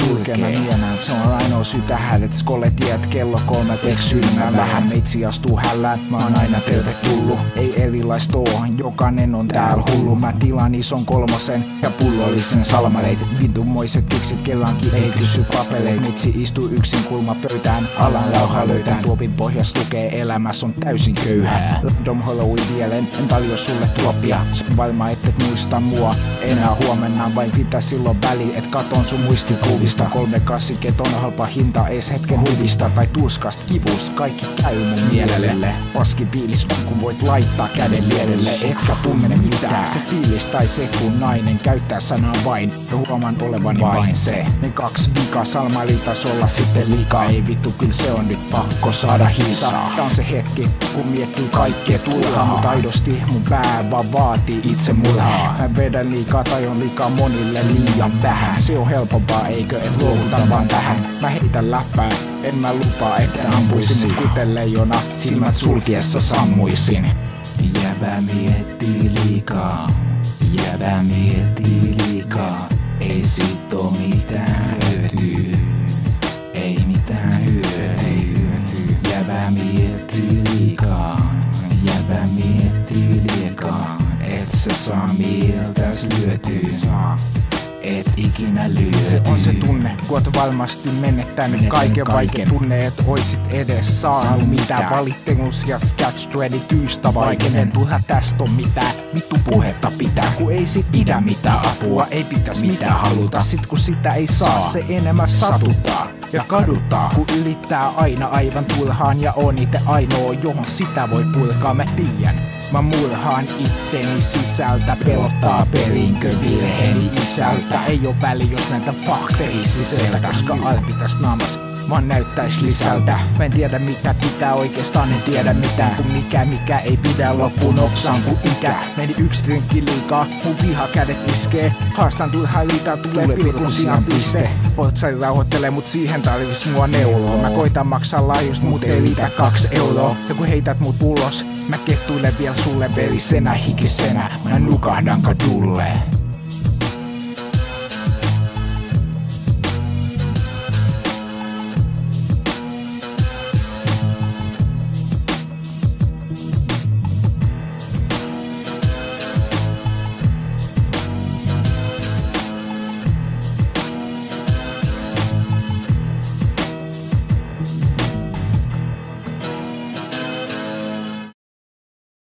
sulkena nienään. Se on ainoa syy tähän, et skolle tiedät kello 3 eksymään vähän. Meitsi astuu hällään, mä oon aina tervetullu. Ei erilaista oo, jokainen on täällä hullu. Mä tilaan ison 3 ja pullollisen salmaleit. Vittumoiset kiksit kellaankin ei kysy papeleit. Meitsi istuu yksin kulma pöytään, alan lauhaa löytään. Tuopin pohjas lukee elämässä on täysin köyhää. Random Halloween vielen, en tarjo sulle tuopia. Sun varma ettet muista mua enää huomenna. Vain mitä silloin väli, et katon sun muistikuvista. 3 kassiket on halpa hinta, ees hetken huvista. Tai tuskast kivusta, kaikki käy mun mielelle. Paski fiilis on kun voit laittaa käden liedelle. Etkä tunne mitään, se fiilis tai se kun nainen käyttää sanaa vain. Ja huomaan olevani vain se. Ne 2 vikaa salmalitasolla sitten liikaa. Ei vittu, kyllä se on nyt pakko saada hiisaa. Tää on se hetki, kun miettii kaikkea turhaa. Mut aidosti mun pää vaan vaatii itse murhaa. Mä vedän liikaa tai on liikaa monille liian vähän. Se on helpompaa eikö, et luovuta vaan tähän. Mä heitän läppää, en mä lupaa että ampuisin. Mut kuten leijona, silmät sulkiessa sammuisin. Jäbä miettii liikaa, jäbä miettii liikaa. Ei sit oo mitään hyötyä, ei mitään hyötyä. Jäbä miettii liikaa, jäbä miettii liikaa. Et sä saa mieltäs lyötyä, et ikinä lyöty. Se on se tunne, kun oot varmasti menettänyt kaiken. Vaikea tunne, et oisit edes saanut mitään. Valittelus ja sketch ready tyystä vaikeinen. Turha tästä on mitään, vittu puhetta pitää. Kun ei sit pidä mitään apua, ei pitäis mitään haluta. Sit kun sitä ei saa, se enemmän satuttaa ja kaduttaa. Kun yrittää aina aivan turhaan ja on ite ainoa, johon sitä voi purkaa, mä tiedän. Mä murhaan itteni sisältä, pelottaa perinkö virheeni isältä. Ei oo väli jos näitä fakteis sisältä, koska alpitas naamas vaan näyttäis lisältä. Mä en tiedä mitä pitää oikeastaan, en tiedä mitään. Kun mikä ei pidä loppuun nopsaan kun ikä. Meni 1 drinkki liikaa, mun vihakädet iskee. Haastan turhaa liitaa, tulee pilkun sijaan piste. Portsari rauhoittelee mut siihen tarvis mua neuloa. Mä koitan maksaa laajuust, mut ei riitä 2 euroa. Ja kun heität mut ulos, mä kettuilen vielä sulle verisenä hikisenä. Mä nukahdan kadulle.